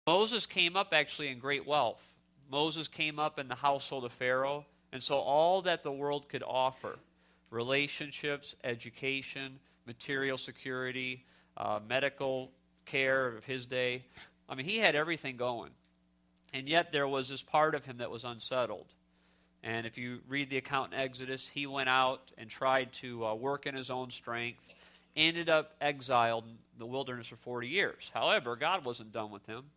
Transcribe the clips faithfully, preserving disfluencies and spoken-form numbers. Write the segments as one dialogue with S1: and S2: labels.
S1: Moses came up actually in great wealth. Moses came up in the household of Pharaoh, and so all that the world could offer, relationships, education, material security, uh, medical care of his day, I mean, he had everything going. And yet there was this part of him that was unsettled. And if you read the account in Exodus, he went out and tried to uh, work in his own strength, ended up exiled in the wilderness for forty years. However, God wasn't done with him.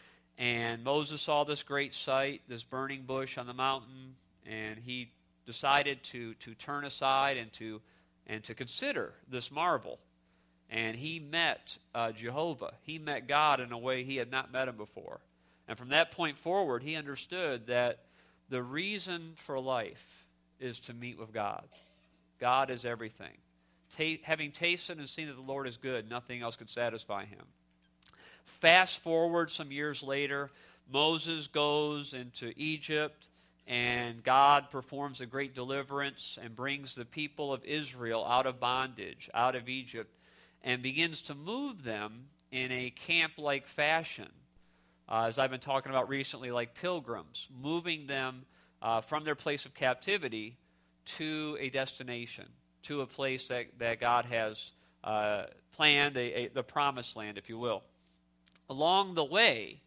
S1: And Moses saw this great sight, this burning bush on the mountain, and he decided to, to turn aside and to, and to consider this marvel. And he met uh, Jehovah. He met God in a way he had not met him before. And from that point forward, he understood that the reason for life is to meet with God. God is everything. Ta- having tasted and seen that the Lord is good, nothing else could satisfy him. Fast forward some years later, Moses goes into Egypt, and God performs a great deliverance and brings the people of Israel out of bondage, out of Egypt, and begins to move them in a camp-like fashion. Uh, as I've been talking about recently, like pilgrims, moving them uh, from their place of captivity to a destination, to a place that, that God has uh, planned, a, a, the promised land, if you will. Along the way,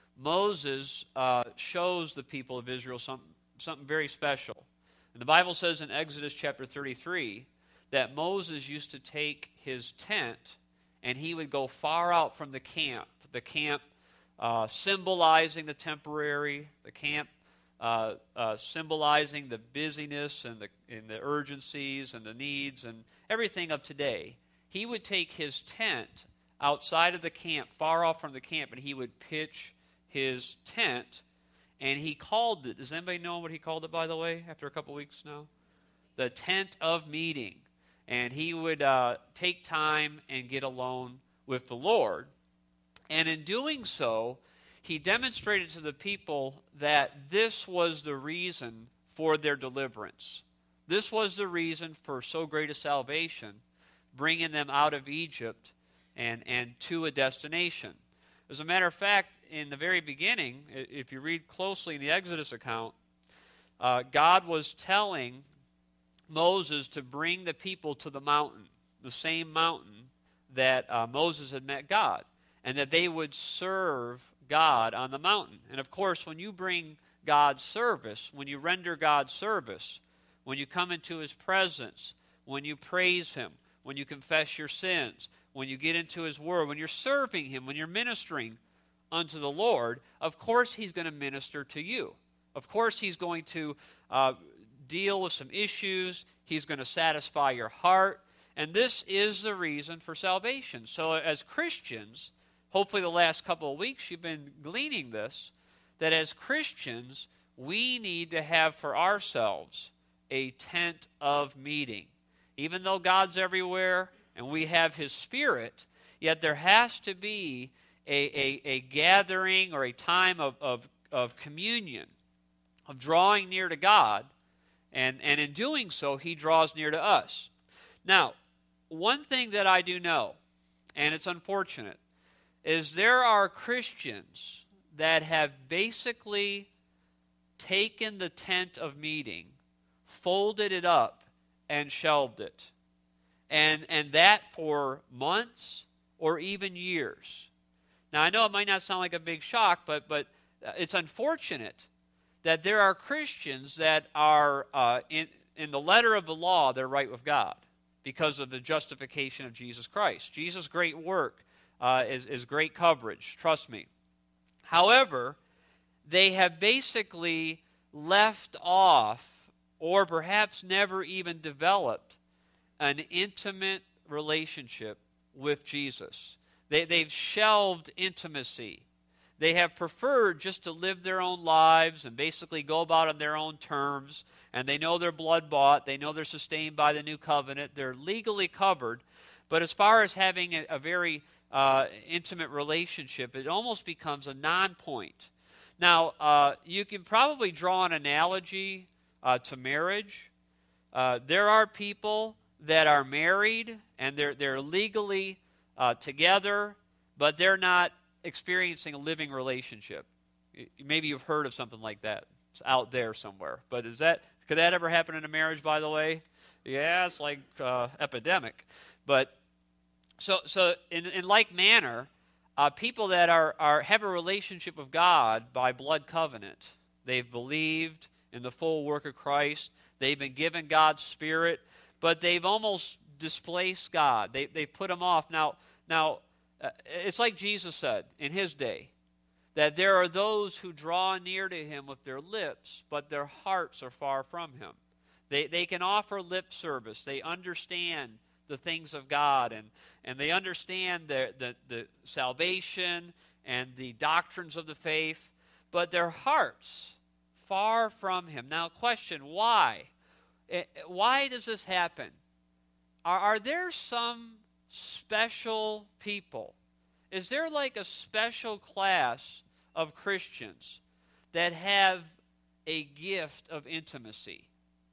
S1: Moses uh, shows the people of Israel something, something very special. And the Bible says in Exodus chapter thirty-three that Moses used to take his tent and he would go far out from the camp, the camp uh, symbolizing the temporary, the camp uh, uh, symbolizing the busyness and the, and the urgencies and the needs and everything of today. He would take his tent outside of the camp, far off from the camp, and he would pitch his tent, and he called it, does anybody know what he called it, by the way, after a couple weeks now? The tent of meeting. And he would uh, take time and get alone with the Lord. And in doing so, he demonstrated to the people that this was the reason for their deliverance. This was the reason for so great a salvation, bringing them out of Egypt and, and to a destination. As a matter of fact, in the very beginning, if you read closely in the Exodus account, uh, God was telling Moses to bring the people to the mountain, the same mountain that uh, Moses had met God, and that they would serve God on the mountain. And of course, when you bring God's service, when you render God's service, when you come into His presence, when you praise Him, when you confess your sins, when you get into His Word, when you're serving Him, when you're ministering unto the Lord, of course He's going to minister to you. Of course He's going to uh, deal with some issues. He's going to satisfy your heart. And this is the reason for salvation. So as Christians, hopefully the last couple of weeks you've been gleaning this, that as Christians, we need to have for ourselves a tent of meeting. Even though God's everywhere and we have His Spirit, yet there has to be a, a, a gathering or a time of, of, of communion, of drawing near to God, and, and in doing so, He draws near to us. Now, one thing that I do know, and it's unfortunate, is there are Christians that have basically taken the tent of meeting, folded it up, and shelved it. And, and that for months or even years. Now, I know it might not sound like a big shock, but, but it's unfortunate that there are Christians that are, uh, in, in the letter of the law, they're right with God because of the justification of Jesus Christ. Jesus' great work uh, is, is great coverage, trust me. However, they have basically left off or perhaps never even developed an intimate relationship with Jesus. They, they've shelved intimacy. They have preferred just to live their own lives and basically go about on their own terms, and they know they're blood-bought, they know they're sustained by the new covenant, they're legally covered, but as far as having a, a very uh, intimate relationship, it almost becomes a non-point. Now, uh, you can probably draw an analogy uh, to marriage. Uh, there are people that are married and they're they're legally uh, together, but they're not experiencing a living relationship. Maybe you've heard of something like that. It's out there somewhere. But is that could that ever happen in a marriage, by the way? Yeah, it's like uh, epidemic. But so so in, in like manner, uh, people that are, are have a relationship with God by blood covenant, they've believed in the full work of Christ. They've been given God's Spirit, but they've almost displaced God. They they've put him off. Now now uh, it's like Jesus said in his day, that there are those who draw near to him with their lips, but their hearts are far from him. They they can offer lip service. They understand the things of God, and, and they understand the, the, the salvation and the doctrines of the faith, but their hearts far from him. Now, question, why? Why does this happen? Are, are there some special people? Is there like a special class of Christians that have a gift of intimacy?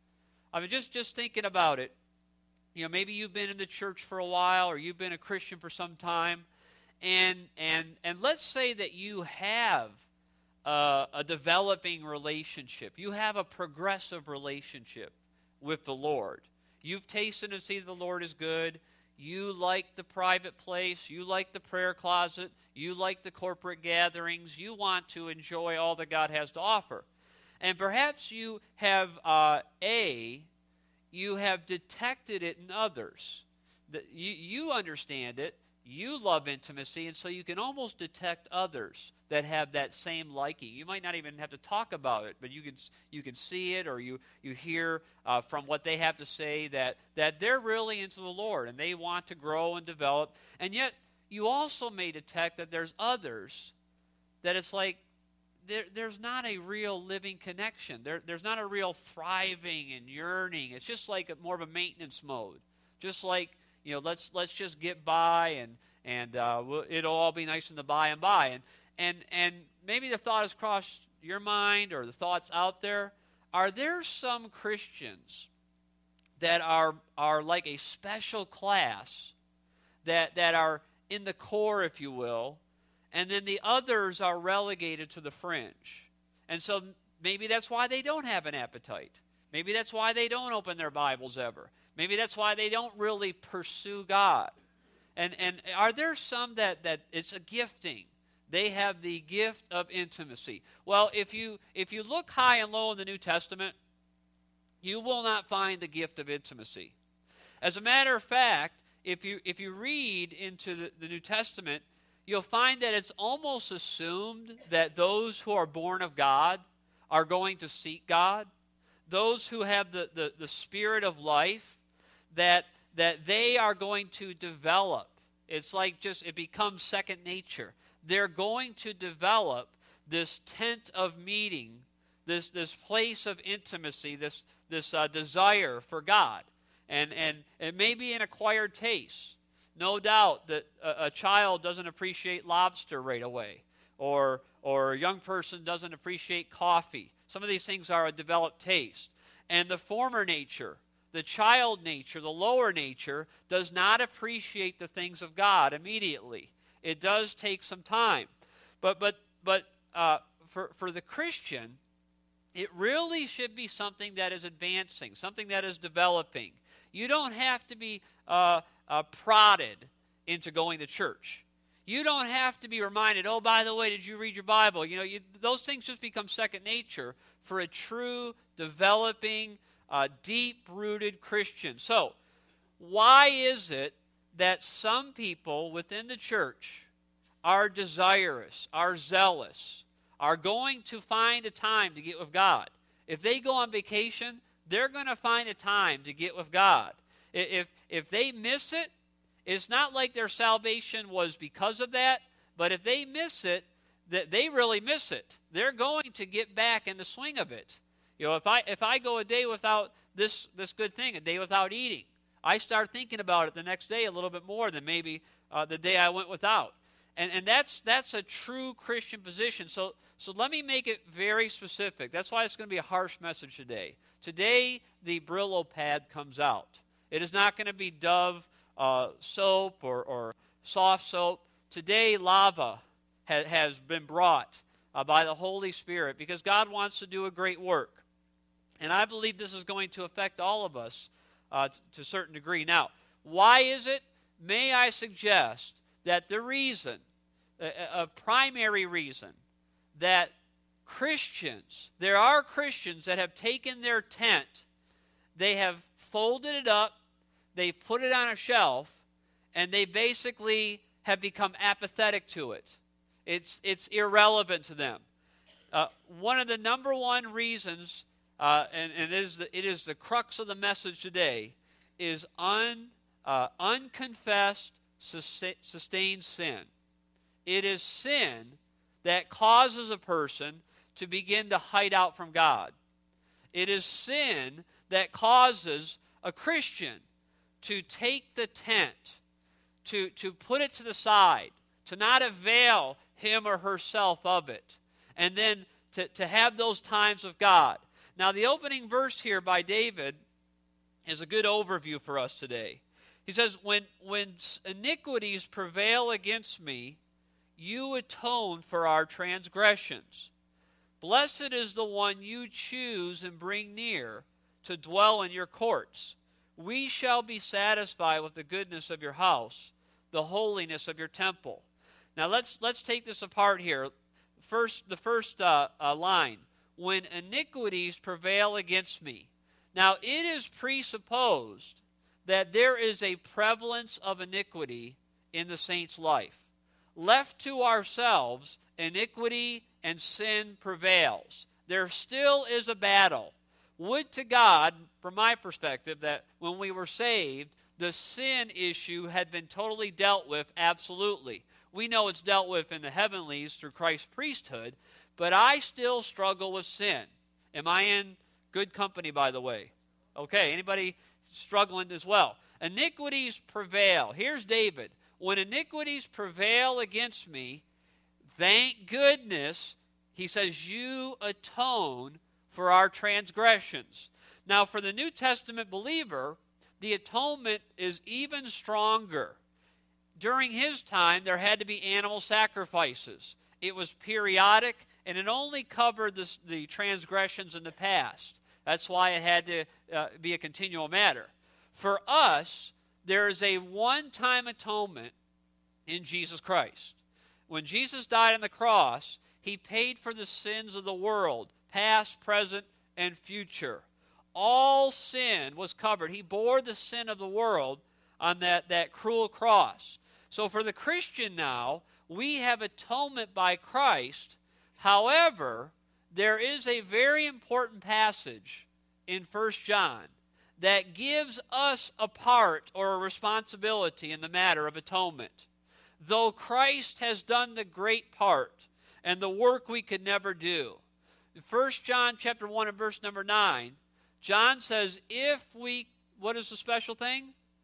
S1: I mean, just, just thinking about it, you know, maybe you've been in the church for a while, or you've been a Christian for some time, and and and let's say that you have uh, a developing relationship. You have a progressive relationship with the Lord. You've tasted and seen the Lord is good. You like the private place. You like the prayer closet. You like the corporate gatherings. You want to enjoy all that God has to offer. And perhaps you have, uh, A, you have detected it in others. That you, you understand it. You love intimacy, and so you can almost detect others that have that same liking. You might not even have to talk about it, but you can you can see it, or you you hear uh, from what they have to say that that they're really into the Lord and they want to grow and develop. And yet, you also may detect that there's others that it's like there, there's not a real living connection. There, there's not a real thriving and yearning. It's just like a, more of a maintenance mode, just like. You know, let's let's just get by, and and uh, we'll, it'll all be nice in the by and by. And and and maybe the thought has crossed your mind, or the thoughts out there. Are there some Christians that are are like a special class that that are in the core, if you will, and then the others are relegated to the fringe? And so maybe that's why they don't have an appetite. Maybe that's why they don't open their Bibles ever. Maybe that's why they don't really pursue God. And and are there some that, that it's a gifting? They have the gift of intimacy. Well, if you if you look high and low in the New Testament, you will not find the gift of intimacy. As a matter of fact, if you if you read into the, the New Testament, you'll find that it's almost assumed that those who are born of God are going to seek God. Those who have the, the, the spirit of life, that that they are going to develop. It's like just, it becomes second nature. They're going to develop this tent of meeting, this this place of intimacy, this this uh, desire for God. And, and it may be an acquired taste. No doubt that a, a child doesn't appreciate lobster right away, or or a young person doesn't appreciate coffee. Some of these things are a developed taste. And the former nature, the child nature, the lower nature, does not appreciate the things of God immediately. It does take some time. But but but uh, for, for the Christian, it really should be something that is advancing, something that is developing. You don't have to be uh, uh, prodded into going to church. You don't have to be reminded, oh, by the way, did you read your Bible? You know, you, those things just become second nature for a true, developing, uh, deep-rooted Christian. So, why is it that some people within the church are desirous, are zealous, are going to find a time to get with God? If they go on vacation, they're going to find a time to get with God. If, if they miss it, it's not like their salvation was because of that, but if they miss it, that they really miss it. They're going to get back in the swing of it. You know, if I if I go a day without this this good thing, a day without eating, I start thinking about it the next day a little bit more than maybe uh, the day I went without. And and that's that's a true Christian position. So so let me make it very specific. That's why it's going to be a harsh message today. Today, the Brillo pad comes out. It is not going to be Dove Uh, soap or, or soft soap. Today, lava ha- has been brought uh, by the Holy Spirit, because God wants to do a great work. And I believe this is going to affect all of us uh, to a certain degree. Now, why is it? May I suggest that the reason, a, a primary reason, that Christians, there are Christians that have taken their tent, they have folded it up, they put it on a shelf, and they basically have become apathetic to it. It's, it's irrelevant to them. Uh, one of the number one reasons, uh, and, and it, is the, it is the crux of the message today, is un, uh, unconfessed, sustained sin. It is sin that causes a person to begin to hide out from God. It is sin that causes a Christian to take the tent, to, to put it to the side, to not avail him or herself of it, and then to, to have those times with God. Now, the opening verse here by David is a good overview for us today. He says, when, when iniquities prevail against me, you atone for our transgressions. Blessed is the one you choose and bring near to dwell in your courts. We shall be satisfied with the goodness of your house, the holiness of your temple. Now let's let's take this apart here. First, the first uh, uh, line: when iniquities prevail against me. Now it is presupposed that there is a prevalence of iniquity in the saint's life. Left to ourselves, iniquity and sin prevails. There still is a battle. Would to God, from my perspective, that when we were saved, the sin issue had been totally dealt with, absolutely. We know it's dealt with in the heavenlies through Christ's priesthood, but I still struggle with sin. Am I in good company, by the way? Okay, anybody struggling as well? Iniquities prevail. Here's David. When iniquities prevail against me, thank goodness, he says, you atone for our transgressions. Now, for the New Testament believer, the atonement is even stronger. During his time, there had to be animal sacrifices. It was periodic, and it only covered the, the transgressions in the past. That's why it had to uh, be a continual matter. For us, there is a one-time atonement in Jesus Christ. When Jesus died on the cross, he paid for the sins of the world, past, present, and future. All sin was covered. He bore the sin of the world on that, that cruel cross. So for the Christian now, we have atonement by Christ. However, there is a very important passage in First John that gives us a part or a responsibility in the matter of atonement. Though Christ has done the great part and the work we could never do. In First John chapter one and verse number nine, John says, if we, what is the special thing?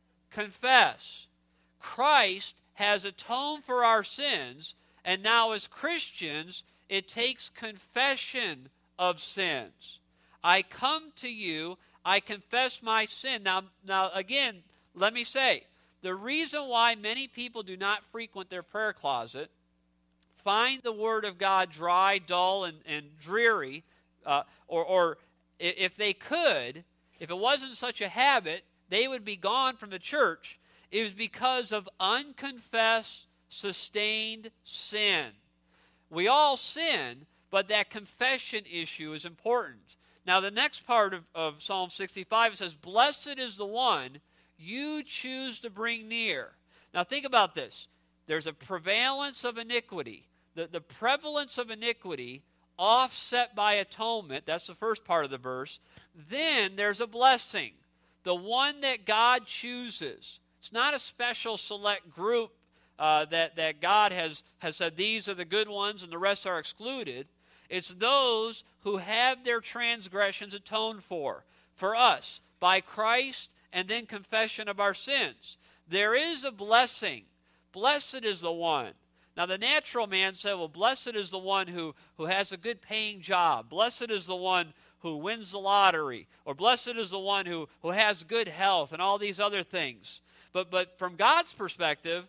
S1: Confess. Christ has atoned for our sins, and now as Christians, it takes confession of sins. I come to you, I confess my sin. Now, now again, let me say, the reason why many people do not frequent their prayer closet, find the Word of God dry, dull, and, and dreary, uh, or, or if they could, if it wasn't such a habit, they would be gone from the church, is because of unconfessed, sustained sin. We all sin, but that confession issue is important. Now, the next part of, of Psalm sixty-five, it says, blessed is the one you choose to bring near. Now, think about this. There's a prevalence of iniquity. The, the prevalence of iniquity offset by atonement. That's the first part of the verse. Then there's a blessing. The one that God chooses. It's not a special select group uh, that, that God has, has said these are the good ones and the rest are excluded. It's those who have their transgressions atoned for, for us, by Christ, and then confession of our sins. There is a blessing. Blessed is the one. Now the natural man said, well, blessed is the one who, who has a good paying job. Blessed is the one who wins the lottery. Or blessed is the one who, who has good health and all these other things. But, but from God's perspective,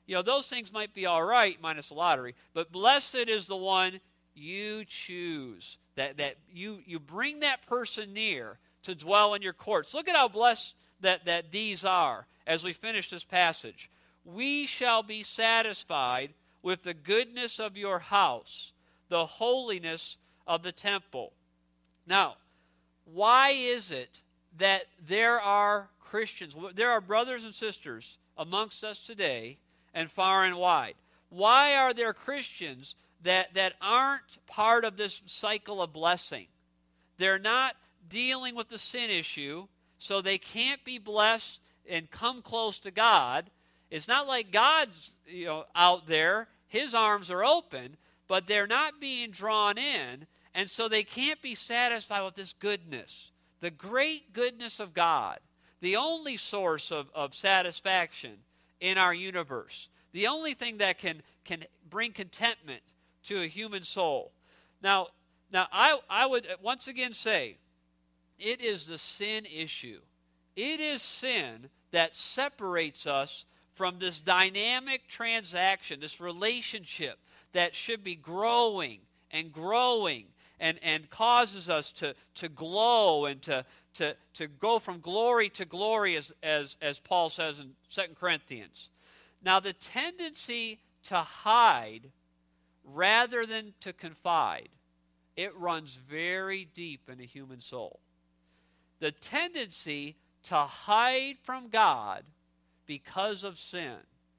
S1: You know, those things might be all right, minus the lottery, but blessed is the one you choose, that, that you, you bring that person near to dwell in your courts. Look at how blessed that, that these are as we finish this passage. We shall be satisfied with the goodness of your house, the holiness of the temple. Now, why is it that there are Christians, there are brothers and sisters amongst us today and far and wide? Why are there Christians that, that aren't part of this cycle of blessing? They're not dealing with the sin issue, so they can't be blessed and come close to God. It's not like God's, you know, out there. His arms are open, but they're not being drawn in, and so they can't be satisfied with this goodness, the great goodness of God, the only source of, of satisfaction in our universe, the only thing that can, can bring contentment to a human soul. Now, now I, I would once again say, it is the sin issue. It is sin that separates us from this dynamic transaction, this relationship that should be growing and growing and, and causes us to, to glow and to, to, to go from glory to glory, as, as, as Paul says in Second Corinthians. Now, the tendency to hide rather than to confide, it runs very deep in a human soul. The tendency to hide from God because of sin,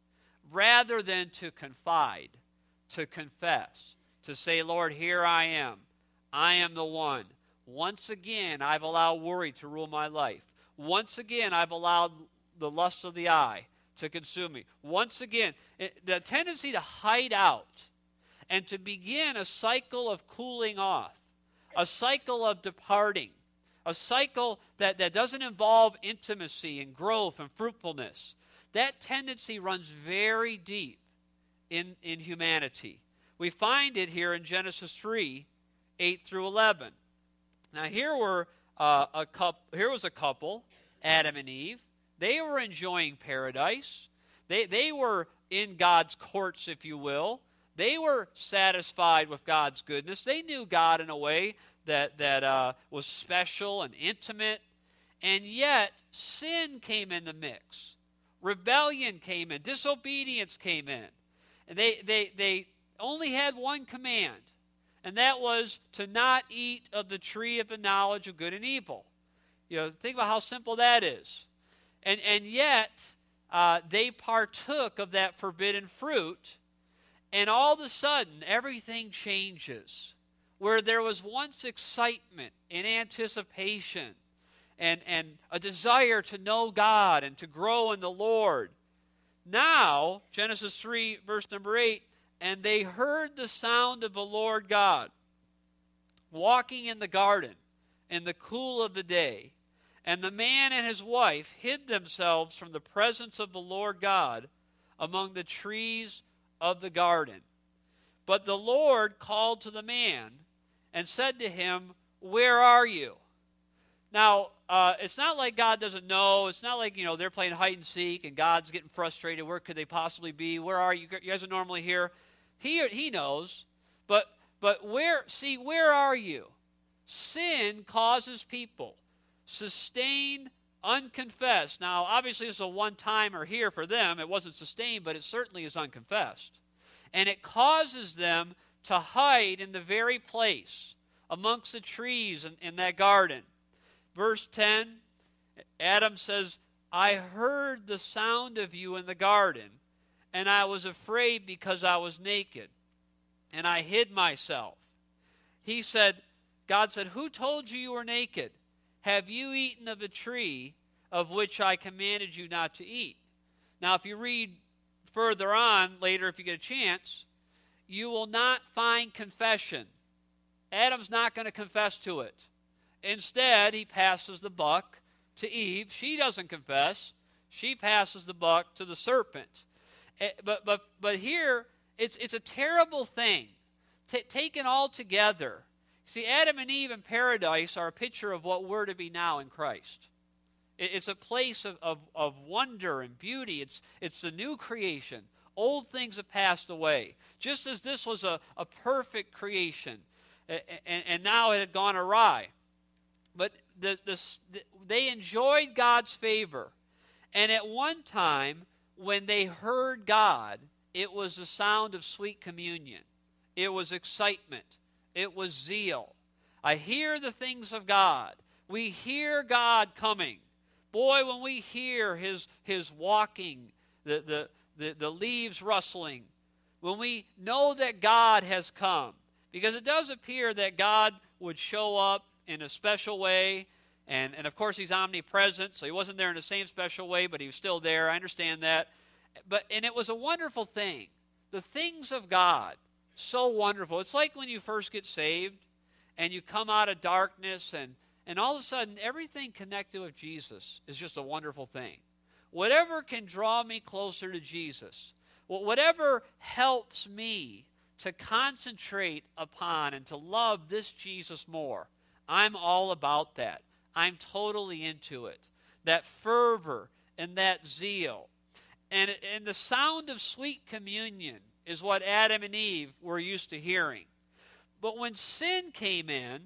S1: rather than to confide, to confess, to say, Lord, here I am. I am the one. Once again, I've allowed worry to rule my life. Once again, I've allowed the lust of the eye to consume me. Once again, it, the tendency to hide out and to begin a cycle of cooling off, a cycle of departing, a cycle that, that doesn't involve intimacy and growth and fruitfulness. That tendency runs very deep in, in humanity. We find it here in Genesis three, eight through eleven. Now here were uh, a couple, here was a couple, Adam and Eve. They were enjoying paradise. They, they were in God's courts, if you will. They were satisfied with God's goodness. They knew God in a way that, that uh, was special and intimate. And yet, sin came in the mix. Rebellion came in. Disobedience came in. And they, they, they only had one command, and that was to not eat of the tree of the knowledge of good and evil. You know, think about how simple that is. And, and yet, uh, they partook of that forbidden fruit, and all of a sudden, everything changes. Where there was once excitement and anticipation and, and a desire to know God and to grow in the Lord, now, Genesis three, verse number eight, and they heard the sound of the Lord God walking in the garden in the cool of the day. And the man and his wife hid themselves from the presence of the Lord God among the trees of the garden. But the Lord called to the man and said to him, where are you? Now, uh, it's not like God doesn't know. It's not like, you know, they're playing hide and seek and God's getting frustrated. Where could they possibly be? Where are you? You guys are normally here. He, he knows. But, but where, see, where are you? Sin causes people sustained, unconfessed. Now, obviously, this is a one-timer here for them. It wasn't sustained, but it certainly is unconfessed. And it causes them to hide in the very place amongst the trees in, in that garden. Verse ten, Adam says, I heard the sound of you in the garden, and I was afraid because I was naked, and I hid myself. He said, God said, who told you you were naked? Have you eaten of the tree of which I commanded you not to eat? Now, if you read further on later, if you get a chance, you will not find confession. Adam's not going to confess to it. Instead, he passes the buck to Eve. She doesn't confess. She passes the buck to the serpent. But but but here, it's it's a terrible thing. T- taken all together. See, Adam and Eve in paradise are a picture of what we're to be now in Christ. It's a place of, of, of wonder and beauty. It's, it's the new creation. Old things have passed away. Just as this was a, a perfect creation, and, and, and now it had gone awry. But the, the, they enjoyed God's favor. And at one time, when they heard God, it was the sound of sweet communion. It was excitement. It was zeal. I hear the things of God. We hear God coming. Boy, when we hear his, his walking, the, the, the, the leaves rustling, when we know that God has come, because it does appear that God would show up in a special way, and, and of course he's omnipresent, so he wasn't there in the same special way, but he was still there. I understand that. But and it was a wonderful thing. The things of God, so wonderful. It's like when you first get saved, and you come out of darkness, and, and all of a sudden, everything connected with Jesus is just a wonderful thing. Whatever can draw me closer to Jesus, whatever helps me to concentrate upon and to love this Jesus more, I'm all about that. I'm totally into it. That fervor and that zeal. And, and the sound of sweet communion is what Adam and Eve were used to hearing. But when sin came in,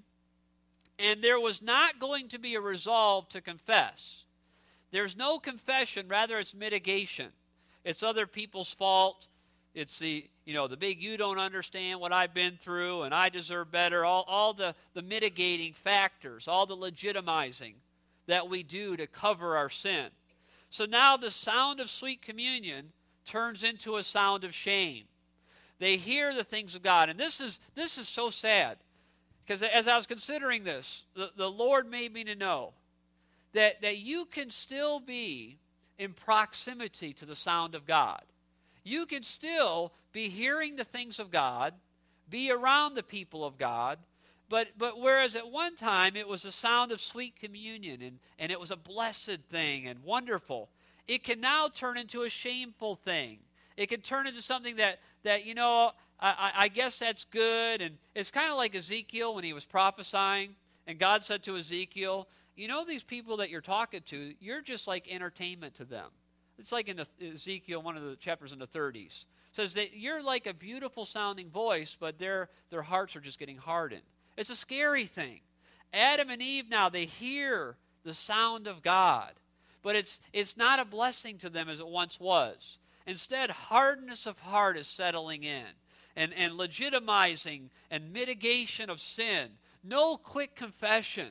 S1: and there was not going to be a resolve to confess, there's no confession, rather it's mitigation. It's other people's fault. It's the, you know, the big you don't understand what I've been through and I deserve better, all, all the, the mitigating factors, all the legitimizing that we do to cover our sin. So now the sound of sweet communion turns into a sound of shame. They hear the things of God. And this is this is so sad. Because as I was considering this, the, the Lord made me to know that, that you can still be in proximity to the sound of God. You can still be hearing the things of God, be around the people of God, but, but whereas at one time it was a sound of sweet communion and, and it was a blessed thing and wonderful, it can now turn into a shameful thing. It can turn into something that, that you know, I, I guess that's good. And it's kind of like Ezekiel when he was prophesying, and God said to Ezekiel, you know these people that you're talking to, you're just like entertainment to them. It's like in the, Ezekiel, one of the chapters in the thirties. It says that you're like a beautiful sounding voice, but their, their hearts are just getting hardened. It's a scary thing. Adam and Eve now, they hear the sound of God, but it's, it's not a blessing to them as it once was. Instead, hardness of heart is settling in, and, and legitimizing and mitigation of sin. No quick confession.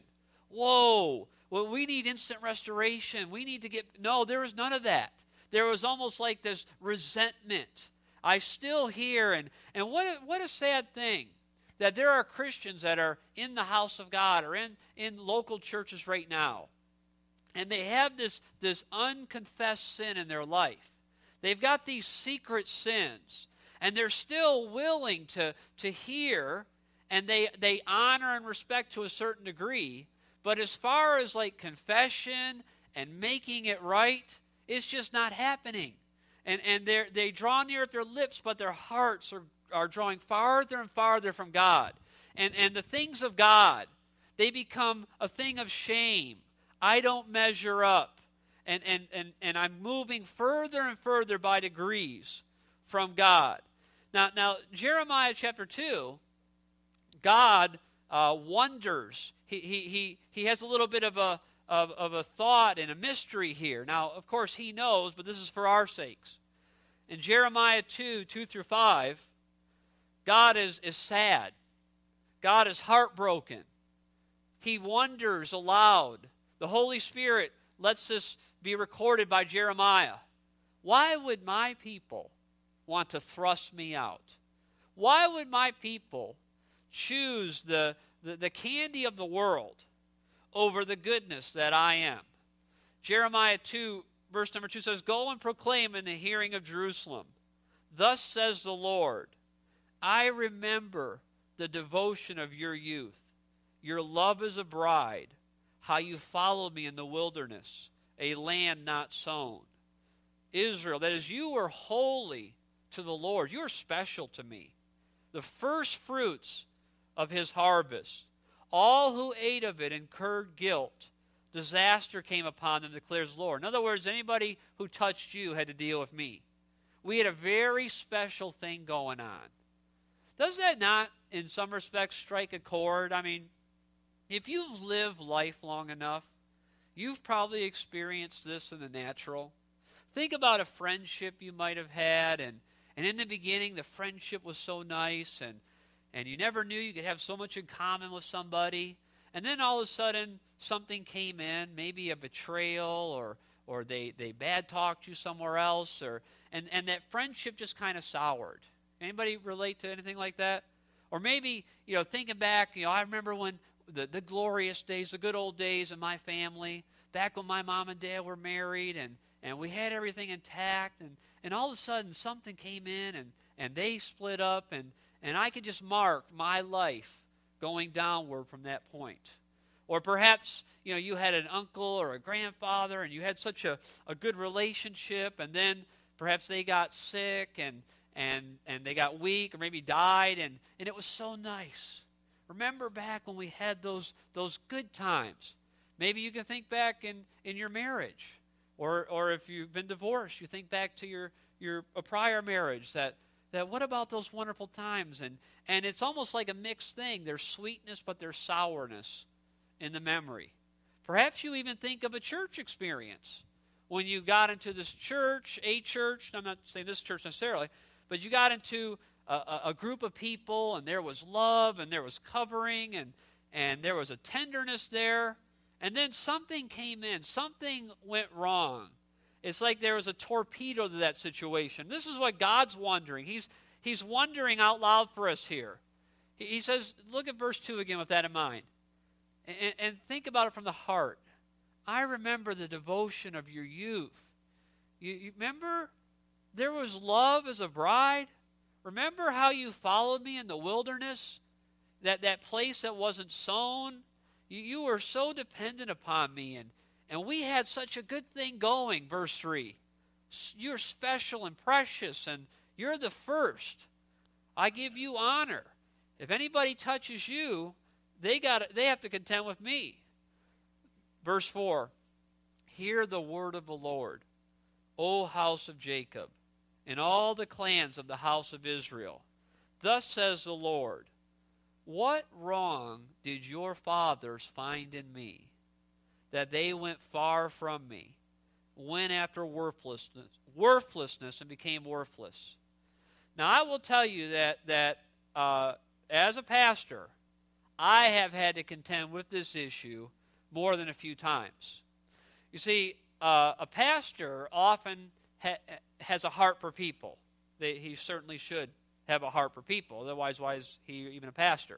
S1: Whoa, well, we need instant restoration. We need to get... No, there was none of that. There was almost like this resentment. I still hear, and, and what, a, what a sad thing that there are Christians that are in the house of God or in, in local churches right now, and they have this, this unconfessed sin in their life. They've got these secret sins, and they're still willing to, to hear, and they, they honor and respect to a certain degree, but as far as like confession and making it right, it's just not happening. And, and they they draw near with their lips, but their hearts are, are drawing farther and farther from God. And, and the things of God, they become a thing of shame. I don't measure up. And, and, and, and I'm moving further and further by degrees from God. Now, now Jeremiah chapter two, God uh, wonders. He, he, he, he has a little bit of a, of, of a thought and a mystery here. Now, of course, he knows, but this is for our sakes. In Jeremiah two, two through five, God is, is sad. God is heartbroken. He wonders aloud. The Holy Spirit lets this be recorded by Jeremiah. Why would my people want to thrust me out? Why would my people choose the, the, the candy of the world over the goodness that I am? Jeremiah two, verse number two says, go and proclaim in the hearing of Jerusalem, thus says the Lord, I remember the devotion of your youth, your love as a bride, how you followed me in the wilderness, a land not sown. Israel, that is, you were holy to the Lord. You are special to me. The first fruits of his harvest. All who ate of it incurred guilt. Disaster came upon them, declares the Lord. In other words, anybody who touched you had to deal with me. We had a very special thing going on. Does that not, in some respects, strike a chord? I mean, if you've lived life long enough, you've probably experienced this in the natural. Think about a friendship you might have had, and, and in the beginning, the friendship was so nice, and, and you never knew you could have so much in common with somebody. And then all of a sudden, something came in, maybe a betrayal, or or they, they bad-talked you somewhere else, or and, and that friendship just kind of soured. Anybody relate to anything like that? Or maybe, you know, thinking back, you know, I remember when the, the glorious days, the good old days in my family, back when my mom and dad were married, and, and we had everything intact, and, and all of a sudden something came in, and, and they split up, and, and I could just mark my life going downward from that point. Or perhaps, you know, you had an uncle or a grandfather, and you had such a, a good relationship, and then perhaps they got sick, and and and they got weak, or maybe died, and, and it was so nice. Remember back when we had those those good times. Maybe you can think back in, in your marriage, or or if you've been divorced, you think back to your, your a prior marriage, that that what about those wonderful times? And and it's almost like a mixed thing. There's sweetness, but there's sourness in the memory. Perhaps you even think of a church experience when you got into this church, a church, I'm not saying this church necessarily, but you got into a, a, a group of people, and there was love, and there was covering, and, and there was a tenderness there, and then something came in, something went wrong. It's like there was a torpedo to that situation. This is what God's wondering. He's, he's wondering out loud for us here. He, he says, look at verse two again with that in mind. And, and think about it from the heart. I remember the devotion of your youth. You, you remember there was love as a bride? Remember how you followed me in the wilderness? That, that place that wasn't sown? You, you were so dependent upon me, and, and we had such a good thing going, verse three. You're special and precious, and you're the first. I give you honor. If anybody touches you, They got they have to contend with me. Verse four, hear the word of the Lord, O house of Jacob, and all the clans of the house of Israel. Thus says the Lord, what wrong did your fathers find in me, that they went far from me, went after worthlessness, worthlessness and became worthless? Now I will tell you that, that uh, as a pastor, I have had to contend with this issue more than a few times. You see, uh, a pastor often ha- has a heart for people. They, he certainly should have a heart for people. Otherwise, why is he even a pastor?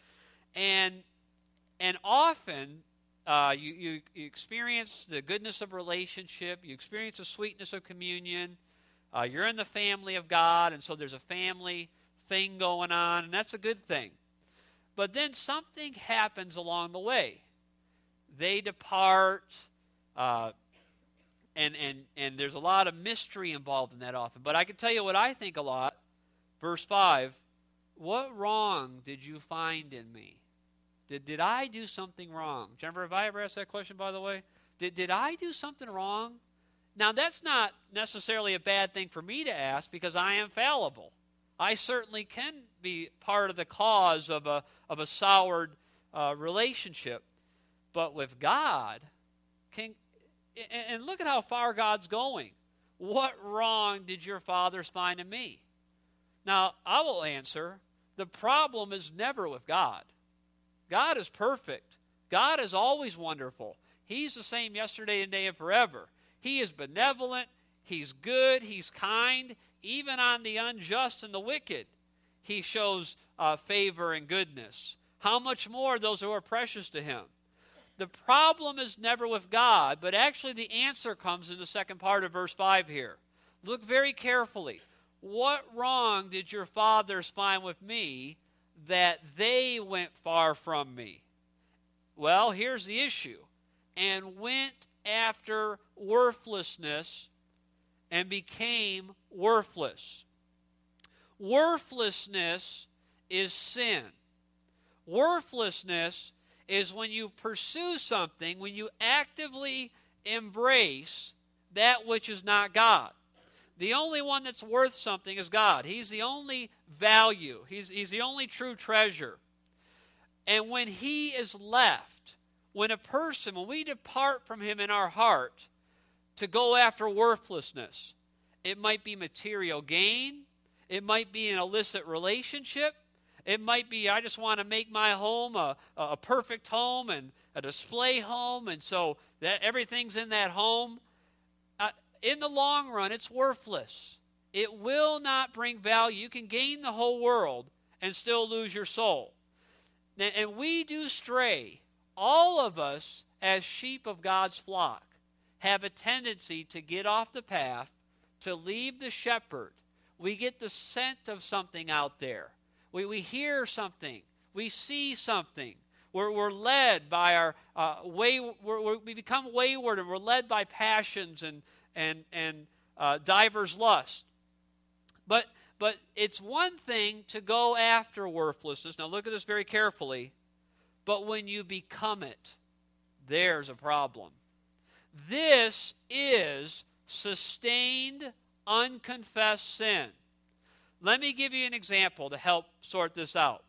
S1: And and often uh, you, you, you experience the goodness of relationship. You experience the sweetness of communion. Uh, you're in the family of God, and so there's a family thing going on, and that's a good thing. But then something happens along the way. They depart, uh, and, and, and there's a lot of mystery involved in that often. But I can tell you what I think a lot. Verse five, what wrong did you find in me? Did, did I do something wrong? Jennifer, have I ever asked that question, by the way? Did, did I do something wrong? Now, that's not necessarily a bad thing for me to ask, because I am fallible. I certainly can be part of the cause of a of a soured uh, relationship, but with God, can and look at how far God's going. What wrong did your fathers find in me? Now, I will answer, the problem is never with God. God is perfect. God is always wonderful. He's the same yesterday, today, and forever. He is benevolent. He's good. He's kind. Even on the unjust and the wicked, he shows uh, favor and goodness. How much more those who are precious to him? The problem is never with God, but actually the answer comes in the second part of verse five here. Look very carefully. What wrong did your fathers find with me that they went far from me? Well, here's the issue. And went after worthlessness and became worthless. Worthlessness is sin. Worthlessness is when you pursue something, when you actively embrace that which is not God. The only one that's worth something is God. He's the only value. He's, he's the only true treasure. And when he is left, when a person, when we depart from him in our heart to go after worthlessness, it might be material gain. It might be an illicit relationship. It might be, I just want to make my home a, a perfect home and a display home, and so that everything's in that home. Uh, in the long run, it's worthless. It will not bring value. You can gain the whole world and still lose your soul. And, and we do stray. All of us, as sheep of God's flock, have a tendency to get off the path, to leave the shepherd. We get the scent of something out there. We, we hear something. We see something. We're, we're led by our uh, way. We're, we're, we become wayward, and we're led by passions and and and uh, divers lust. But but it's one thing to go after worthlessness. Now look at this very carefully. But when you become it, there's a problem. This is sustained, unconfessed sin. Let me give you an example to help sort this out.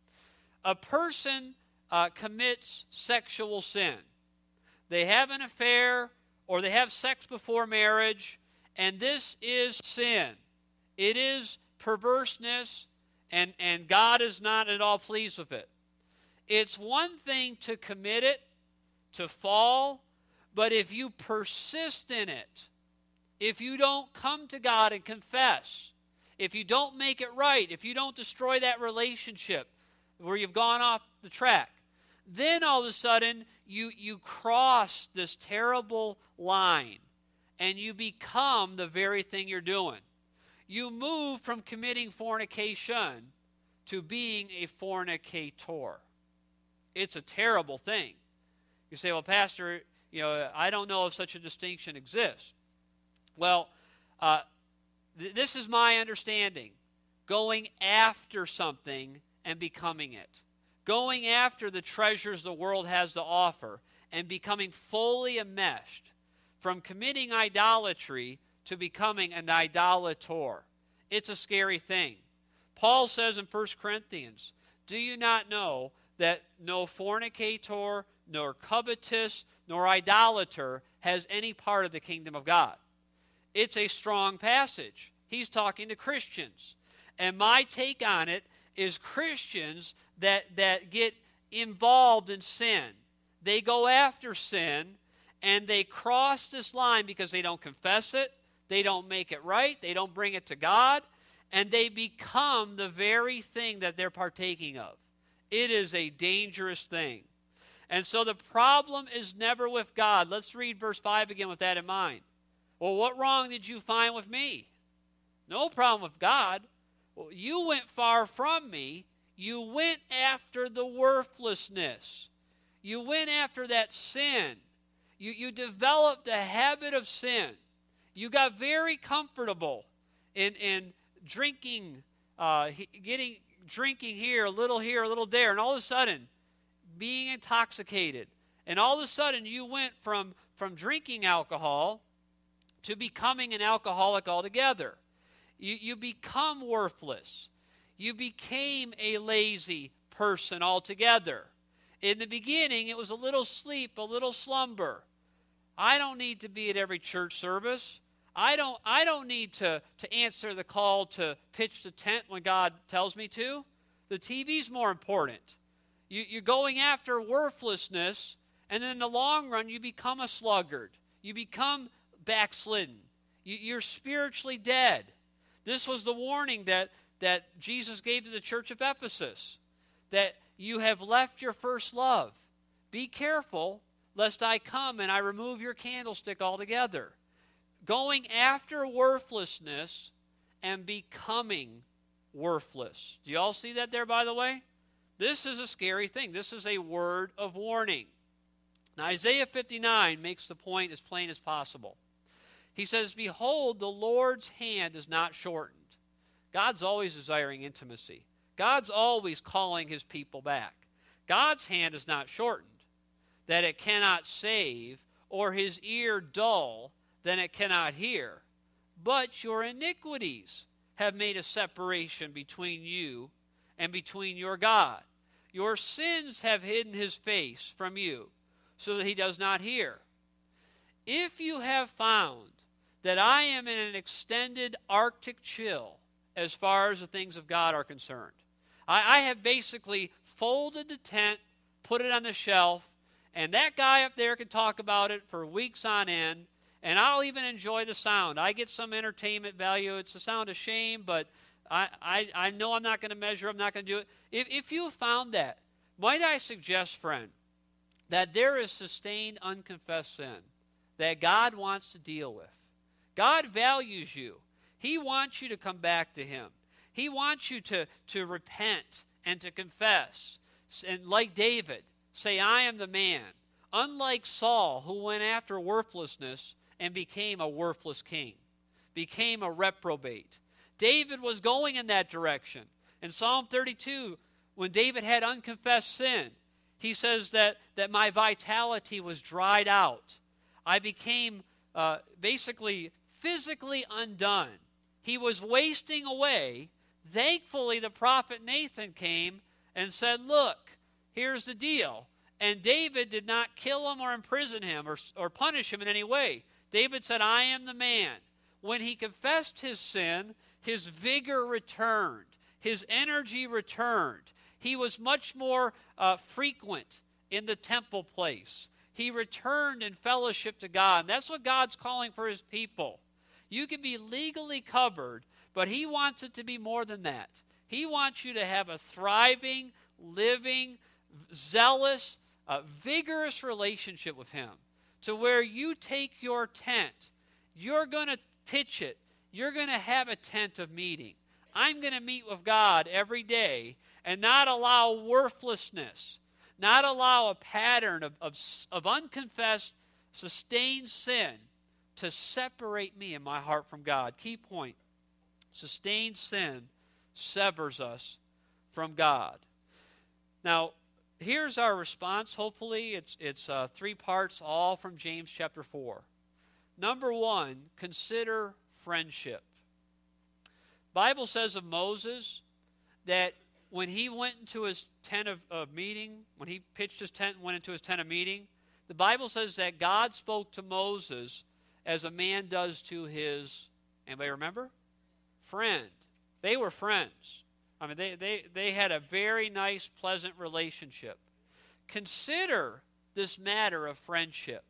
S1: A person uh, commits sexual sin. They have an affair or they have sex before marriage, and this is sin. It is perverseness, and, and God is not at all pleased with it. It's one thing to commit it, to fall, but if you persist in it, if you don't come to God and confess, if you don't make it right, if you don't destroy that relationship where you've gone off the track, then all of a sudden you, you cross this terrible line and you become the very thing you're doing. You move from committing fornication to being a fornicator. It's a terrible thing. You say, well, Pastor, you know, I don't know if such a distinction exists. Well, uh, th- this is my understanding. Going after something and becoming it. Going after the treasures the world has to offer and becoming fully enmeshed. From committing idolatry to becoming an idolator. It's a scary thing. Paul says in First Corinthians, do you not know that no fornicator, nor covetous, nor idolater has any part of the kingdom of God? It's a strong passage. He's talking to Christians. And my take on it is Christians that, that get involved in sin. They go after sin, and they cross this line because they don't confess it, they don't make it right, they don't bring it to God, and they become the very thing that they're partaking of. It is a dangerous thing. And so the problem is never with God. Let's read verse five again with that in mind. Well, what wrong did you find with me? No problem with God. Well, you went far from me. You went after the worthlessness. You went after that sin. You, you developed a habit of sin. You got very comfortable in, in drinking, uh, getting drinking here, a little here, a little there, and all of a sudden being intoxicated. And all of a sudden you went from, from drinking alcohol to becoming an alcoholic altogether. You, you become worthless. You became a lazy person altogether. In the beginning, it was a little sleep, a little slumber. I don't need to be at every church service. I don't, I don't need to, to answer the call to pitch the tent when God tells me to. The T V's more important. You, you're going after worthlessness, and then in the long run, you become a sluggard. You become backslidden. You, you're spiritually dead. This was the warning that, that Jesus gave to the church of Ephesus, that you have left your first love. Be careful lest I come and I remove your candlestick altogether. Going after worthlessness and becoming worthless. Do you all see that there, by the way? This is a scary thing. This is a word of warning. Now, Isaiah fifty-nine makes the point as plain as possible. He says, behold, the Lord's hand is not shortened. God's always desiring intimacy. God's always calling his people back. God's hand is not shortened, that it cannot save, or his ear dull, then it cannot hear. but your iniquities have made a separation between you and between your God. Your sins have hidden his face from you, so that he does not hear. If you have found that I am in an extended Arctic chill as far as the things of God are concerned, I, I have basically folded the tent, put it on the shelf, and that guy up there can talk about it for weeks on end, and I'll even enjoy the sound. I get some entertainment value. It's the sound of shame, but I, I, I know I'm not going to measure. I'm not going to do it. If, if you found that, might I suggest, friend, that there is sustained unconfessed sin that God wants to deal with. God values you. He wants you to come back to him. He wants you to, to repent and to confess. And like David, say, I am the man. Unlike Saul, who went after worthlessness and became a worthless king, became a reprobate. David was going in that direction. In Psalm thirty-two, when David had unconfessed sin, he says that, that my vitality was dried out. I became uh, basically physically undone. He was wasting away. Thankfully, the prophet Nathan came and said, look, here's the deal. And David did not kill him or imprison him or, or punish him in any way. David said, I am the man. When he confessed his sin, his vigor returned. His energy returned. He was much more uh, frequent in the temple place. He returned in fellowship to God. And that's what God's calling for his people. You can be legally covered, but he wants it to be more than that. He wants you to have a thriving, living, zealous, uh, vigorous relationship with him, to where you take your tent, you're going to pitch it, you're going to have a tent of meeting. I'm going to meet with God every day and not allow worthlessness, not allow a pattern of, of, of unconfessed, sustained sin to separate me and my heart from God. Key point, sustained sin severs us from God. Now, here's our response. Hopefully, it's, it's uh, three parts, all from James chapter four. Number one, consider friendship. Bible says of Moses that when he went into his tent of, of meeting, when he pitched his tent and went into his tent of meeting, the Bible says that God spoke to Moses as a man does to his, anybody remember? Friend. They were friends. I mean, they, they, they had a very nice, pleasant relationship. Consider this matter of friendship.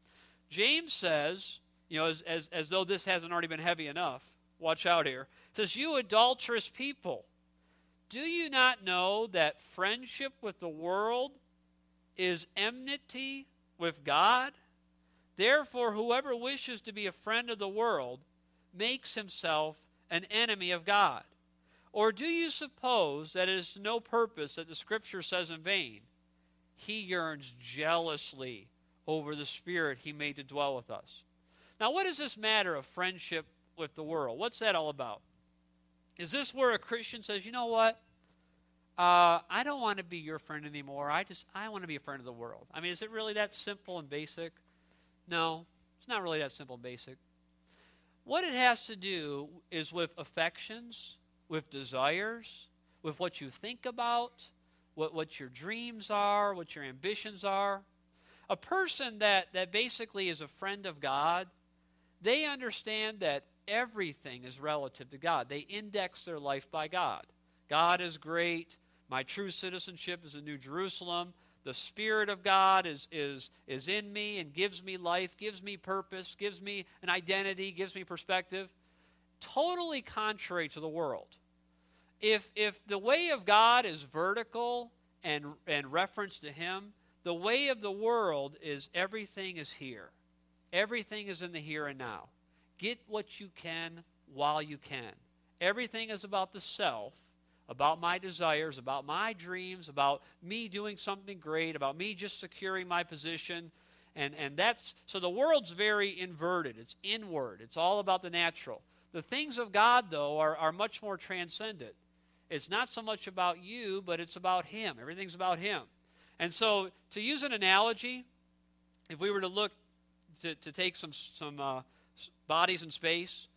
S1: James says, you know, as, as, as though this hasn't already been heavy enough, watch out here. It says, you adulterous people, do you not know that friendship with the world is enmity with God? Therefore, whoever wishes to be a friend of the world makes himself an enemy of God. Or do you suppose that it is to no purpose that the Scripture says in vain, he yearns jealously over the Spirit he made to dwell with us? Now, what is this matter of friendship with the world? What's that all about? Is this where a Christian says, you know what? Uh, I don't want to be your friend anymore. I just, I want to be a friend of the world. I mean, is it really that simple and basic? No, it's not really that simple and basic. What it has to do is with affections, with desires, with what you think about, what, what your dreams are, what your ambitions are. A person that, that basically is a friend of God, they understand that everything is relative to God. They index their life by God. God is great. My true citizenship is in New Jerusalem. The Spirit of God is, is, is in me and gives me life, gives me purpose, gives me an identity, gives me perspective. Totally contrary to the world. If, if the way of God is vertical and, and reference to him, the way of the world is everything is here. Everything is in the here and now. Get what you can while you can. Everything is about the self, about my desires, about my dreams, about me doing something great, about me just securing my position. And, and that's, so the world's very inverted. It's inward. It's all about the natural. The things of God, though, are, are much more transcendent. It's not so much about you, but it's about him. Everything's about him. And so, to use an analogy, if we were to look to, to take some, some uh, bodies in space,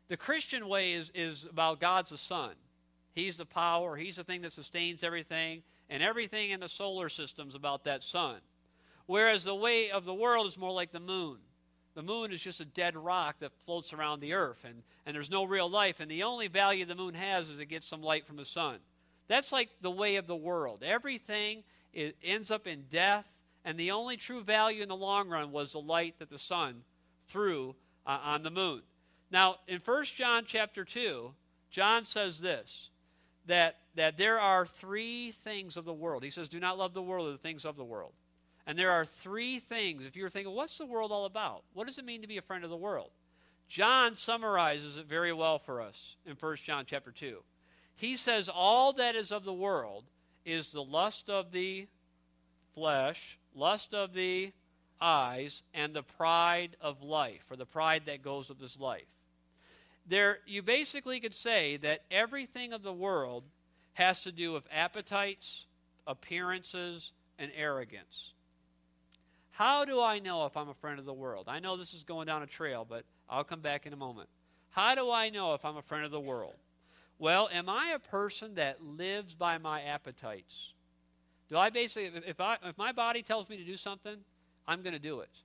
S1: The Christian way is, is about God's the sun. He's the power. He's the thing that sustains everything. And everything in the solar system is about that sun. Whereas the way of the world is more like the moon. The moon is just a dead rock that floats around the earth. And, and there's no real life. And the only value the moon has is it gets some light from the sun. That's like the way of the world. Everything is, ends up in death. And the only true value in the long run was the light that the sun threw uh, on the moon. Now, in First John chapter two, John says this, that, that there are three things of the world. He says, do not love the world or the things of the world. And there are three things. If you're thinking, what's the world all about? What does it mean to be a friend of the world? John summarizes it very well for us in First John chapter two. He says all that is of the world is the lust of the flesh, lust of the eyes, and the pride of life, or the pride that goes with this life. There, you basically could say that everything of the world has to do with appetites, appearances, and arrogance. How do I know if I'm a friend of the world? I know this is going down a trail, but I'll come back in a moment. How do I know if I'm a friend of the world? Well, am I a person that lives by my appetites? Do I basically, if, I, if my body tells me to do something, I'm going to do it.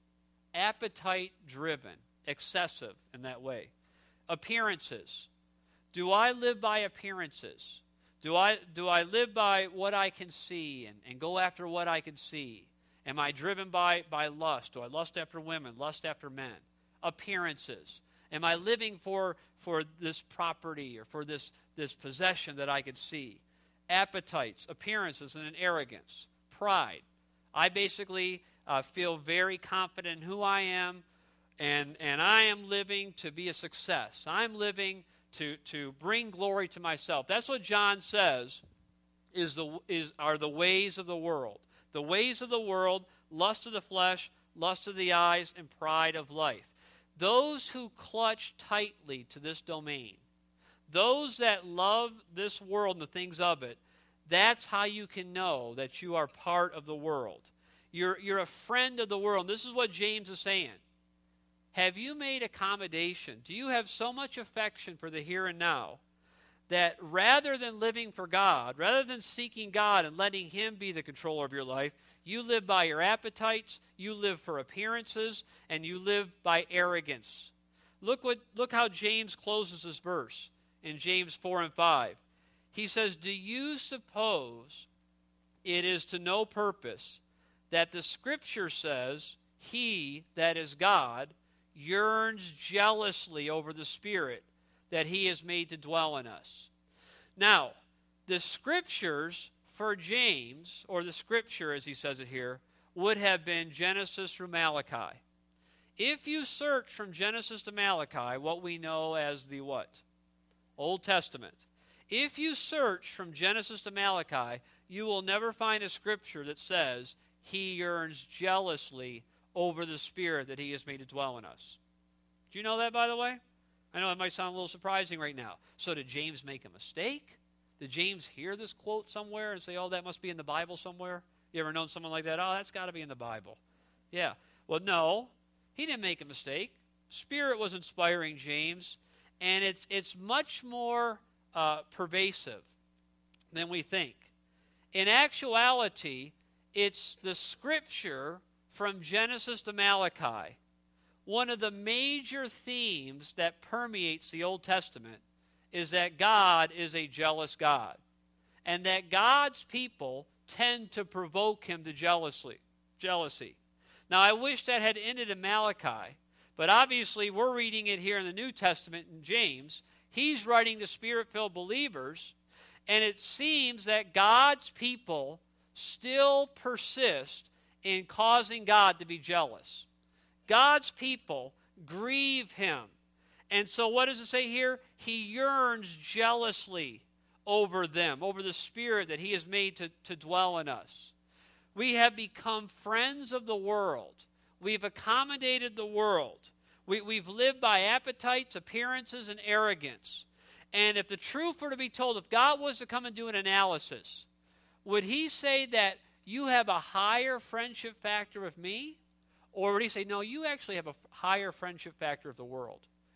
S1: Appetite-driven, excessive in that way. Appearances. Do I live by appearances? Do I, do I live by what I can see and, and go after what I can see? Am I driven by, by lust? Do I lust after women, lust after men? Appearances. Am I living for, for this property or for this, this possession that I could see? Appetites, appearances, and an arrogance. Pride. I basically uh, feel very confident in who I am, and, and I am living to be a success. I'm living to, to bring glory to myself. That's what John says is the, is, are the ways of the world. The ways of the world, lust of the flesh, lust of the eyes, and pride of life. Those who clutch tightly to this domain, those that love this world and the things of it, that's how you can know that you are part of the world. You're, you're a friend of the world. And this is what James is saying. Have you made accommodation? Do you have so much affection for the here and now that rather than living for God, rather than seeking God and letting Him be the controller of your life, you live by your appetites, you live for appearances, and you live by arrogance? Look what look how James closes this verse in James four and five. He says, do you suppose it is to no purpose that the Scripture says, He, that is God, yearns jealously over the Spirit that He has made to dwell in us? Now, the Scriptures for James, or the Scripture as he says it here, would have been Genesis through Malachi. If you search from Genesis to Malachi, what we know as the what? Old Testament. If you search from Genesis to Malachi, you will never find a Scripture that says He yearns jealously over the Spirit that He has made to dwell in us. Do you know that, by the way? I know it might sound a little surprising right now. So did James make a mistake? Did James hear this quote somewhere and say, oh, that must be in the Bible somewhere? You ever known someone like that? Oh, that's got to be in the Bible. Yeah. Well, no, he didn't make a mistake. Spirit was inspiring James, and it's, it's much more uh, pervasive than we think. In actuality, it's the Scripture from Genesis to Malachi. One of the major themes that permeates the Old Testament is that God is a jealous God, and that God's people tend to provoke Him to jealousy. jealousy. Now, I wish that had ended in Malachi, but obviously we're reading it here in the New Testament in James. He's writing to Spirit-filled believers, and it seems that God's people still persist in causing God to be jealous. God's people grieve Him. And so what does it say here? He yearns jealously over them, over the Spirit that He has made to, to dwell in us. We have become friends of the world. We've accommodated the world. We, we've lived by appetites, appearances, and arrogance. And if the truth were to be told, if God was to come and do an analysis, would He say that you have a higher friendship factor of me? Or would He say, no, you actually have a higher friendship factor of the world?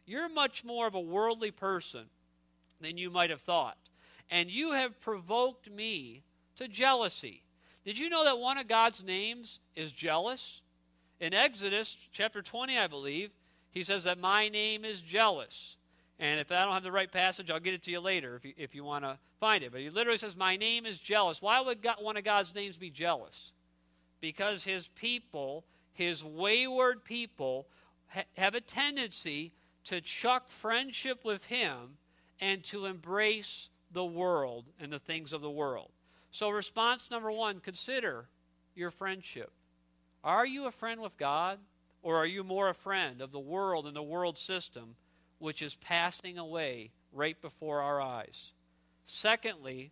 S1: You're much more of a worldly person than you might have thought. And you have provoked me to jealousy. Did you know that one of God's names is jealous? In Exodus chapter twenty, I believe, he says that my name is jealous. And if I don't have the right passage, I'll get it to you later if you, if you want to find it. But he literally says, my name is jealous. Why would God, one of God's names be jealous? Because his people, his wayward people, ha- have a tendency to chuck friendship with him and to embrace the world and the things of the world. So response number one, consider your friendship. Are you a friend with God, or are you more a friend of the world and the world system, which is passing away right before our eyes? Secondly,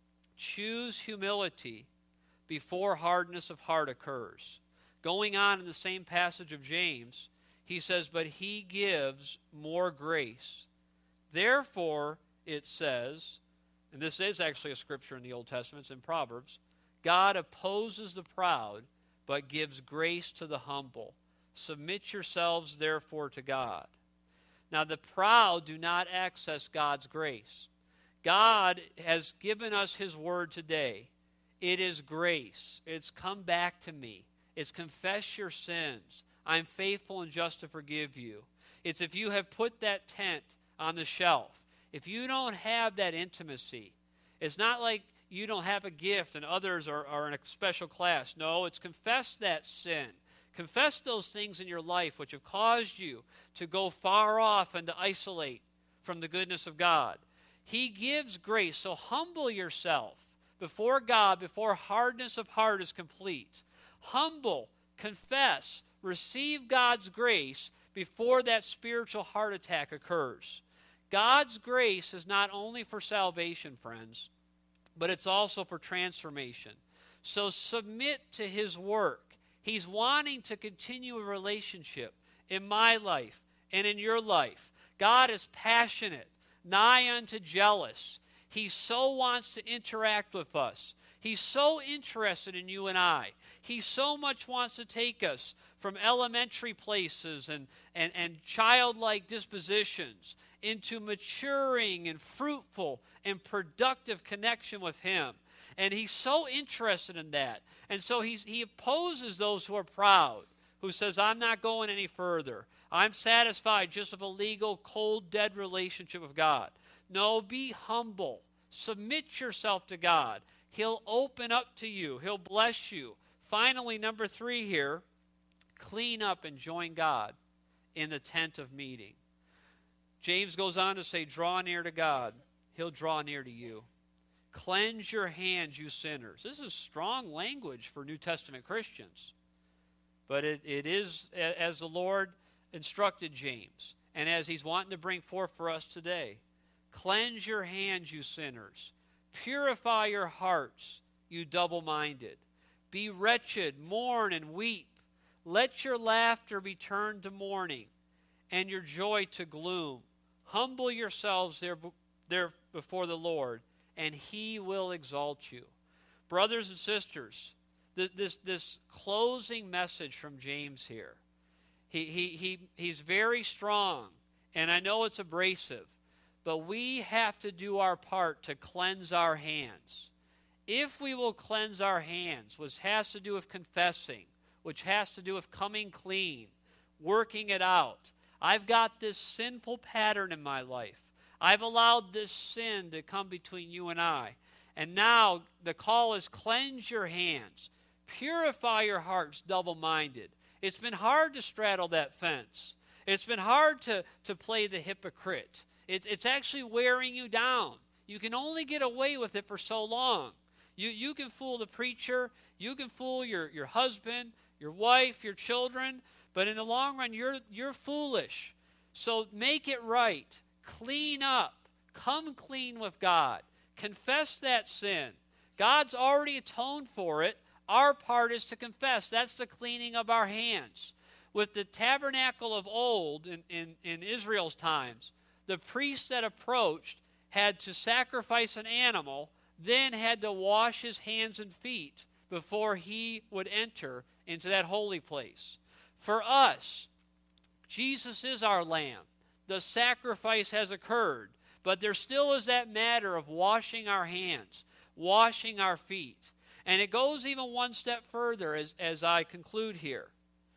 S1: choose humility before hardness of heart occurs. Going on in the same passage of James, he says, but he gives more grace. Therefore, it says, and this is actually a scripture in the Old Testament, it's in Proverbs, God opposes the proud, but gives grace to the humble. Submit yourselves, therefore, to God. Now, the proud do not access God's grace. God has given us his word today. It is grace. It's come back to me. It's confess your sins. I'm faithful and just to forgive you. It's if you have put that tent on the shelf. If you don't have that intimacy, it's not like you don't have a gift and others are, are in a special class. No, it's confess that sin. Confess those things in your life which have caused you to go far off and to isolate from the goodness of God. He gives grace, so humble yourself before God, before hardness of heart is complete. Humble, confess, receive God's grace before that spiritual heart attack occurs. God's grace is not only for salvation, friends, but it's also for transformation. So submit to his work. He's wanting to continue a relationship in my life and in your life. God is passionate, nigh unto jealous. He so wants to interact with us. He's so interested in you and I. He so much wants to take us from elementary places and, and, and childlike dispositions into maturing and fruitful and productive connection with him. And he's so interested in that. And so he's, he opposes those who are proud, who says, I'm not going any further. I'm satisfied just with a legal, cold, dead relationship with God. No, be humble. Submit yourself to God. He'll open up to you. He'll bless you. Finally, number three here, clean up and join God in the tent of meeting. James goes on to say, draw near to God. He'll draw near to you. Cleanse your hands, you sinners. This is strong language for New Testament Christians. But it, it is as the Lord instructed James, and as he's wanting to bring forth for us today. Cleanse your hands, you sinners. Purify your hearts, you double-minded. Be wretched, mourn and weep. Let your laughter be turned to mourning, and your joy to gloom. Humble yourselves there, there before the Lord, and he will exalt you. Brothers and sisters, this, this, this closing message from James here, he, he, he, he's very strong, and I know it's abrasive, but we have to do our part to cleanse our hands. If we will cleanse our hands, which has to do with confessing, which has to do with coming clean, working it out. I've got this sinful pattern in my life. I've allowed this sin to come between you and I. And now the call is cleanse your hands. Purify your hearts, double-minded. It's been hard to straddle that fence. It's been hard to, to play the hypocrite. It, it's actually wearing you down. You can only get away with it for so long. You, you can fool the preacher. You can fool your, your husband, your wife, your children. But in the long run, you're, you're foolish. So make it right. Clean up. Come clean with God. Confess that sin. God's already atoned for it. Our part is to confess. That's the cleaning of our hands. With the tabernacle of old in, in, in Israel's times, the priest that approached had to sacrifice an animal, then had to wash his hands and feet before he would enter into that holy place. For us, Jesus is our lamb. The sacrifice has occurred. But there still is that matter of washing our hands, washing our feet. And it goes even one step further as, as I conclude here.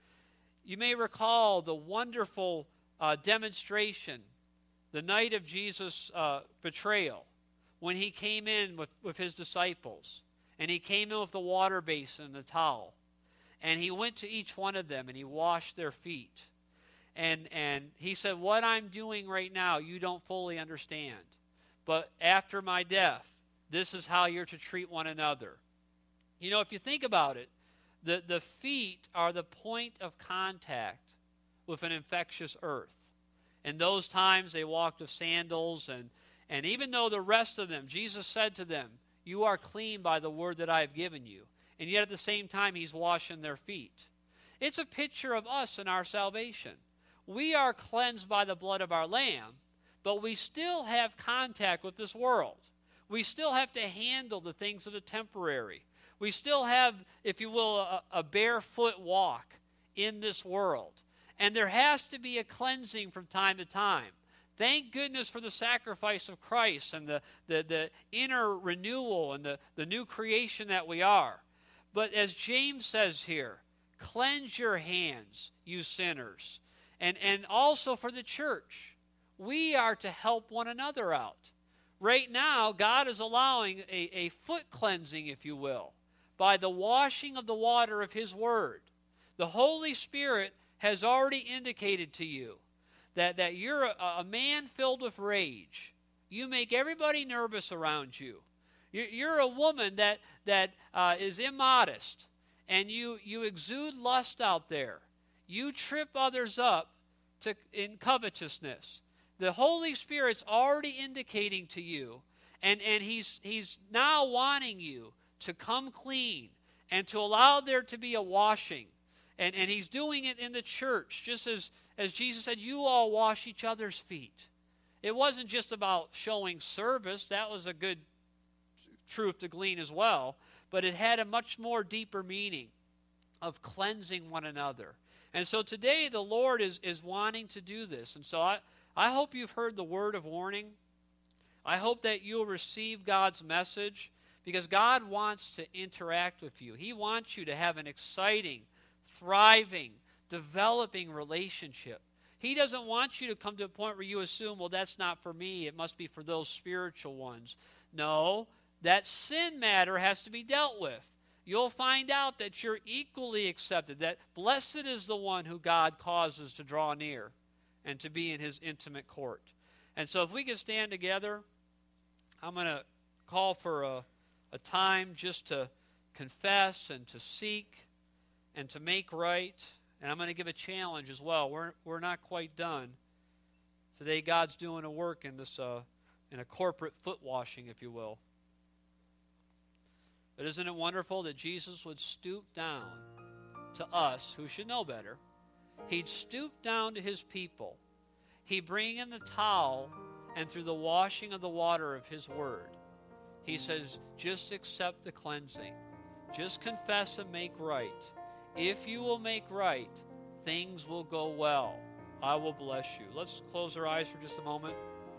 S1: You may recall the wonderful uh, demonstration the night of Jesus' uh, betrayal, when he came in with, with his disciples, and he came in with the water basin and the towel, and he went to each one of them and he washed their feet. And, and he said, what I'm doing right now, you don't fully understand. But after my death, this is how you're to treat one another. You know, if you think about it, the, the feet are the point of contact with an infectious earth. In those times, they walked with sandals, and, and even though the rest of them, Jesus said to them, you are clean by the word that I have given you. And yet at the same time, he's washing their feet. It's a picture of us and our salvation. We are cleansed by the blood of our Lamb, but we still have contact with this world. We still have to handle the things of the temporary. We still have, if you will, a, a barefoot walk in this world. And there has to be a cleansing from time to time. Thank goodness for the sacrifice of Christ and the, the, the inner renewal and the, the new creation that we are. But as James says here, cleanse your hands, you sinners. And, and also for the church, we are to help one another out. Right now, God is allowing a, a foot cleansing, if you will, by the washing of the water of his word. The Holy Spirit has already indicated to you that, that you're a, a man filled with rage. You make everybody nervous around you. You're, you're a woman that, that uh, is immodest, and you, you exude lust out there. You trip others up to, in covetousness. The Holy Spirit's already indicating to you, and, and he's, he's now wanting you to come clean and to allow there to be a washing. And, and he's doing it in the church, just as, as Jesus said, you all wash each other's feet. It wasn't just about showing service. That was a good truth to glean as well. But it had a much more deeper meaning of cleansing one another. And so today the Lord is, is wanting to do this. And so I, I hope you've heard the word of warning. I hope that you'll receive God's message, because God wants to interact with you. He wants you to have an exciting, thriving, developing relationship. He doesn't want you to come to a point where you assume, well, that's not for me. It must be for those spiritual ones. No, that sin matter has to be dealt with. You'll find out that you're equally accepted, that blessed is the one who God causes to draw near and to be in his intimate court. And so if we can stand together, I'm going to call for a, a time just to confess and to seek and to make right. And I'm going to give a challenge as well. We're, we're not quite done. Today God's doing a work in this uh, in a corporate foot washing, if you will. But isn't it wonderful that Jesus would stoop down to us, who should know better? He'd stoop down to his people. He'd bring in the towel, and through the washing of the water of his word, he says, just accept the cleansing. Just confess and make right. If you will make right, things will go well. I will bless you. Let's close our eyes for just a moment.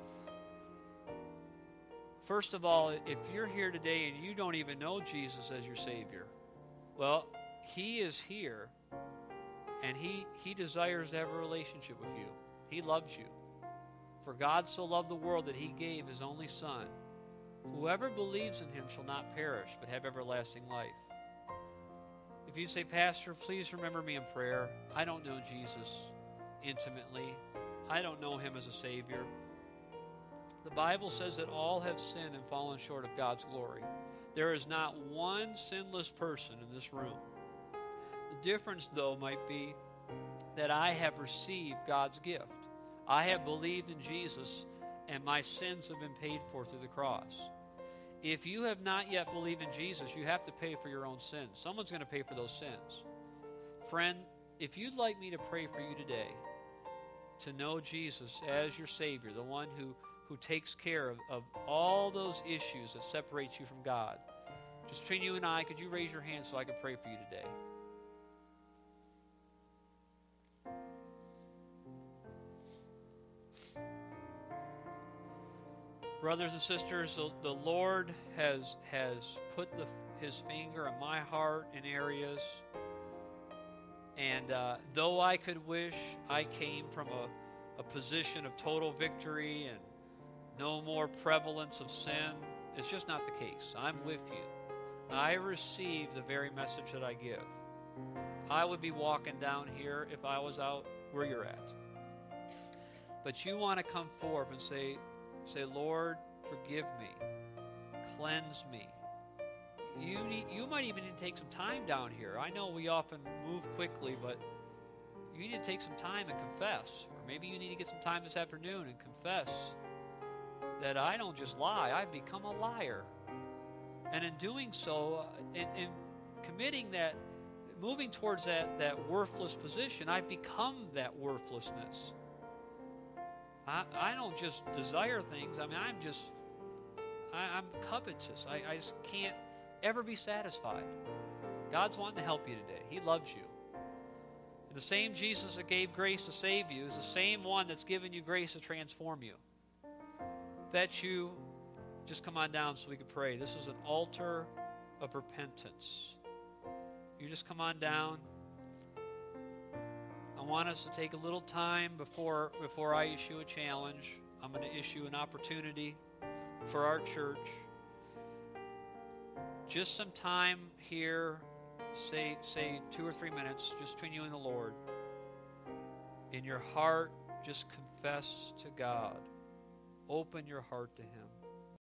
S1: First of all, if you're here today and you don't even know Jesus as your Savior, well, he is here, and he, he desires to have a relationship with you. He loves you. For God so loved the world that he gave his only Son. Whoever believes in him shall not perish, but have everlasting life. If you say, Pastor, please remember me in prayer. I don't know Jesus intimately. I don't know him as a Savior. The Bible says that all have sinned and fallen short of God's glory. There is not one sinless person in this room. The difference, though, might be that I have received God's gift. I have believed in Jesus, and my sins have been paid for through the cross. If you have not yet believed in Jesus, you have to pay for your own sins. Someone's going to pay for those sins. Friend, if you'd like me to pray for you today, to know Jesus as your Savior, the one who, who takes care of, of all those issues that separate you from God, just between you and I, could you raise your hand so I can pray for you today? Brothers and sisters, the, the Lord has, has put the, His finger in my heart in areas. And uh, though I could wish I came from a, a position of total victory and no more prevalence of sin, it's just not the case. I'm with you. I receive the very message that I give. I would be walking down here if I was out where you're at. But you want to come forth and say, say, Lord, forgive me. Cleanse me. You need, you might even need to take some time down here. I know we often move quickly, but you need to take some time and confess. Or maybe you need to get some time this afternoon and confess that I don't just lie, I've become a liar. And in doing so, in, in committing that, moving towards that, that worthless position, I've become that worthlessness. I, I don't just desire things. I mean, I'm just, I, I'm covetous. I, I just can't ever be satisfied. God's wanting to help you today. He loves you. And the same Jesus that gave grace to save you is the same one that's given you grace to transform you. That you just come on down so we can pray. This is an altar of repentance. You just come on down. I want us to take a little time before, before I issue a challenge. I'm going to issue an opportunity for our church. Just some time here, say, say two or three minutes, just between you and the Lord. In your heart, just confess to God. Open your heart to Him.